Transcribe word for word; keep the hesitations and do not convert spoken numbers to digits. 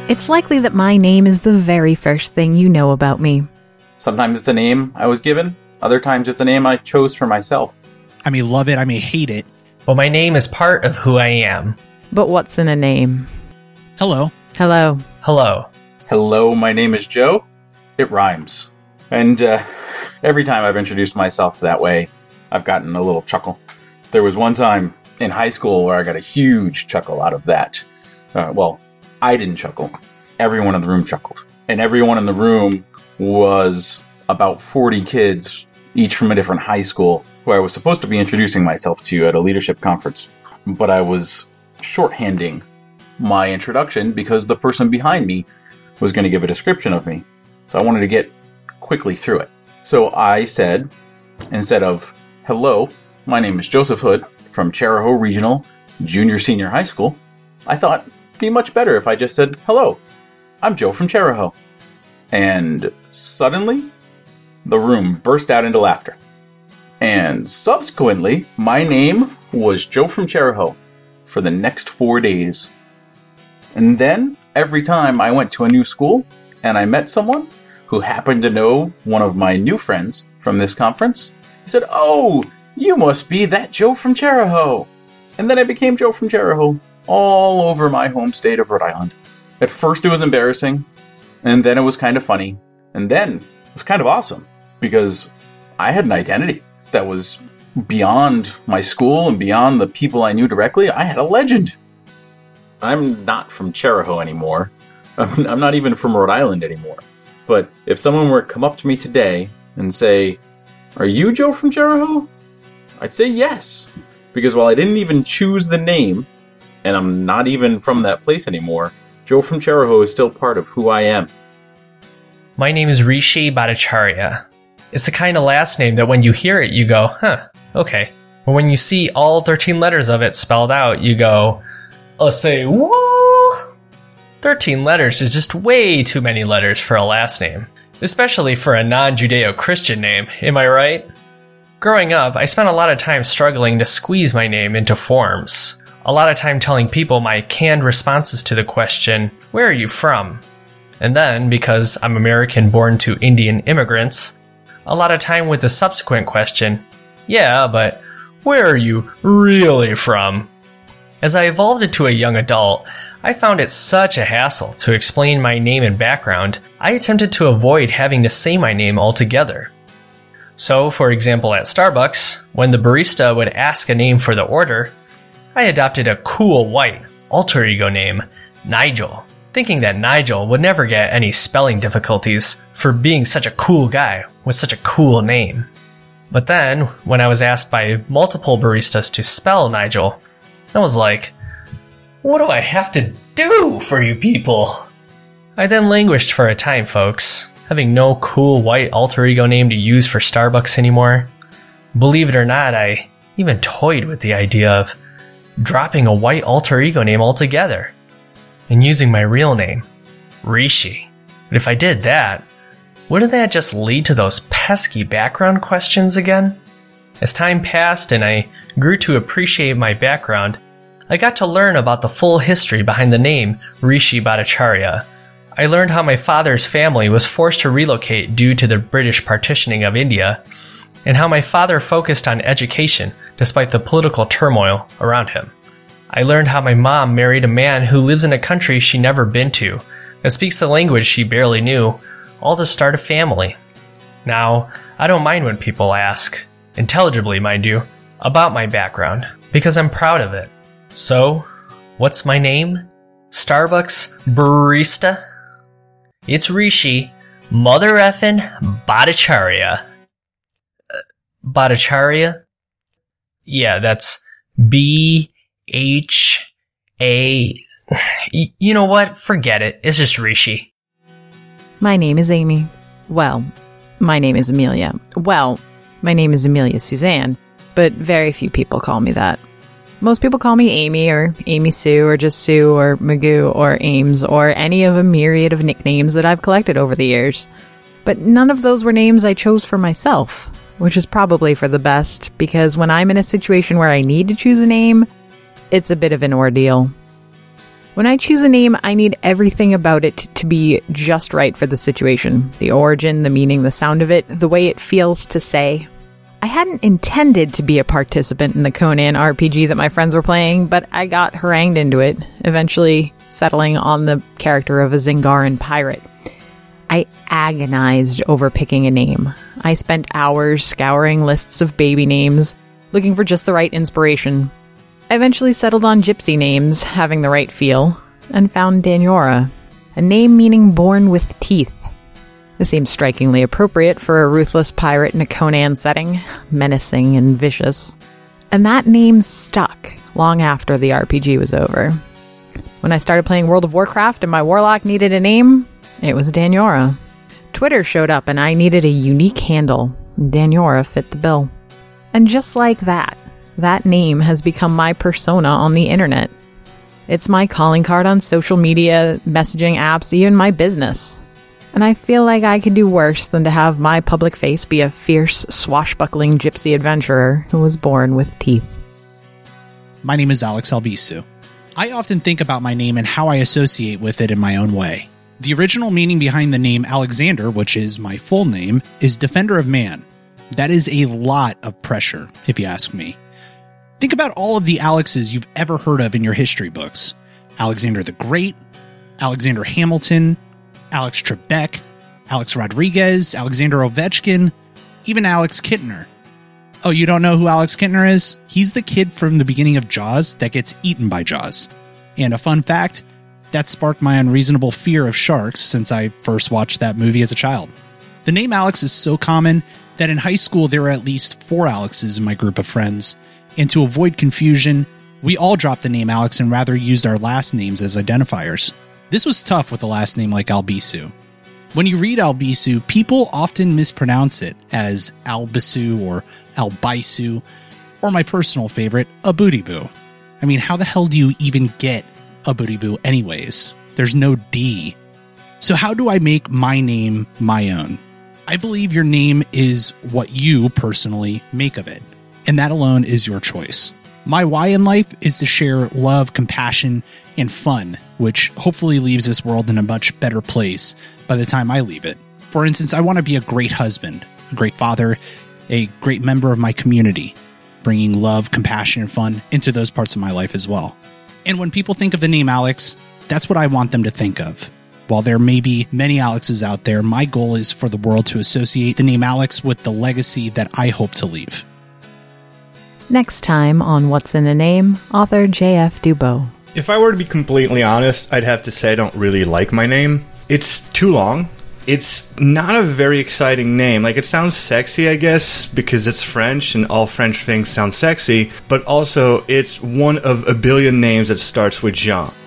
it's likely that my name is the very first thing you know about me. Sometimes it's a name I was given. Other times it's a name I chose for myself. I may love it, I may hate it. But my name is part of who I am. But what's in a name? Hello. Hello. Hello. Hello, my name is Joe. It rhymes. And uh, every time I've introduced myself that way, I've gotten a little chuckle. There was one time in high school where I got a huge chuckle out of that. Uh, well, I didn't chuckle. Everyone in the room chuckled. And everyone in the room was about forty kids, each from a different high school, who I was supposed to be introducing myself to at a leadership conference. But I was shorthanding my introduction because the person behind me was going to give a description of me. So I wanted to get quickly through it. So I said, instead of, hello, my name is Joseph Hood from Chariho Regional Junior Senior High School, I thought it'd be much better if I just said, hello, I'm Joe from Chariho. And suddenly, the room burst out into laughter. And subsequently, my name was Joe from Chariho for the next four days. And then, every time I went to a new school and I met someone who happened to know one of my new friends from this conference, he said, oh, you must be that Joe from Chariho. And then I became Joe from Chariho all over my home state of Rhode Island. At first it was embarrassing, and then it was kind of funny, and then it was kind of awesome, because I had an identity that was beyond my school and beyond the people I knew directly. I had a legend. I'm not from Chariho anymore. I'm, I'm not even from Rhode Island anymore. But if someone were to come up to me today and say, are you Joe from Chariho? I'd say yes. Because while I didn't even choose the name, and I'm not even from that place anymore, Joe from Chariho is still part of who I am. My name is Rishi Bhattacharya. It's the kind of last name that when you hear it, you go, huh, okay. But when you see all thirteen letters of it spelled out, you go, uh, say, woo! thirteen letters is just way too many letters for a last name. Especially for a non-Judeo-Christian name, am I right? Growing up, I spent a lot of time struggling to squeeze my name into forms. A lot of time telling people my canned responses to the question, where are you from? And then, because I'm American born to Indian immigrants, a lot of time with the subsequent question, yeah, but where are you really from? As I evolved into a young adult, I found it such a hassle to explain my name and background, I attempted to avoid having to say my name altogether. So, for example, at Starbucks, when the barista would ask a name for the order, I adopted a cool white alter ego name, Nigel, thinking that Nigel would never get any spelling difficulties for being such a cool guy with such a cool name. But then, when I was asked by multiple baristas to spell Nigel, I was like, what do I have to do for you people? I then languished for a time, folks, having no cool white alter ego name to use for Starbucks anymore. Believe it or not, I even toyed with the idea of dropping a white alter ego name altogether and using my real name, Rishi. But if I did that, wouldn't that just lead to those pesky background questions again? As time passed and I grew to appreciate my background, I got to learn about the full history behind the name Rishi Bhattacharya. I learned how my father's family was forced to relocate due to the British partitioning of India, and how my father focused on education despite the political turmoil around him. I learned how my mom married a man who lives in a country she never been to, that speaks a language she barely knew, all to start a family. Now, I don't mind when people ask, intelligibly mind you, about my background, because I'm proud of it. So, what's my name? Starbucks barista? It's Rishi Mother effin' Bhattacharya. Uh, Bhattacharya? Yeah, that's B H A... Y- you know what? Forget it. It's just Rishi. My name is Amy. Well, my name is Amelia. Well, my name is Amelia Suzanne, but very few people call me that. Most people call me Amy or Amy Sue or just Sue or Magoo or Ames or any of a myriad of nicknames that I've collected over the years. But none of those were names I chose for myself, which is probably for the best, because when I'm in a situation where I need to choose a name, it's a bit of an ordeal. When I choose a name, I need everything about it to be just right for the situation. The origin, the meaning, the sound of it, the way it feels to say. I hadn't intended to be a participant in the Conan R P G that my friends were playing, but I got harangued into it, eventually settling on the character of a Zingaran pirate. I agonized over picking a name. I spent hours scouring lists of baby names, looking for just the right inspiration. I eventually settled on gypsy names, having the right feel, and found Danyora, a name meaning born with teeth. This seems strikingly appropriate for a ruthless pirate in a Conan setting, menacing and vicious. And that name stuck long after the R P G was over. When I started playing World of Warcraft and my warlock needed a name, it was Danyora. Twitter showed up and I needed a unique handle. Danyora fit the bill. And just like that, that name has become my persona on the internet. It's my calling card on social media, messaging apps, even my business. And I feel like I could do worse than to have my public face be a fierce, swashbuckling gypsy adventurer who was born with teeth. My name is Alex Albisu. I often think about my name and how I associate with it in my own way. The original meaning behind the name Alexander, which is my full name, is Defender of Man. That is a lot of pressure, if you ask me. Think about all of the Alexes you've ever heard of in your history books. Alexander the Great, Alexander Hamilton, Alex Trebek, Alex Rodriguez, Alexander Ovechkin, even Alex Kintner. Oh, you don't know who Alex Kintner is? He's the kid from the beginning of Jaws that gets eaten by Jaws. And a fun fact, that sparked my unreasonable fear of sharks since I first watched that movie as a child. The name Alex is so common that in high school there were at least four Alexes in my group of friends, and to avoid confusion, we all dropped the name Alex and rather used our last names as identifiers. This was tough with a last name like Albisu. When you read Albisu, people often mispronounce it as Albisu or Albaisu, or my personal favorite, Abootyboo. I mean, how the hell do you even get Abootyboo anyways? There's no D. So how do I make my name my own? I believe your name is what you personally make of it, and that alone is your choice. My why in life is to share love, compassion, and fun, which hopefully leaves this world in a much better place by the time I leave it. For instance, I want to be a great husband, a great father, a great member of my community, bringing love, compassion, and fun into those parts of my life as well. And when people think of the name Alex, that's what I want them to think of. While there may be many Alexes out there, my goal is for the world to associate the name Alex with the legacy that I hope to leave. Next time on What's in a Name, author J F Dubow. If I were to be completely honest, I'd have to say I don't really like my name. It's too long. It's not a very exciting name. Like, it sounds sexy, I guess, because it's French and all French things sound sexy, but also it's one of a billion names that starts with Jean.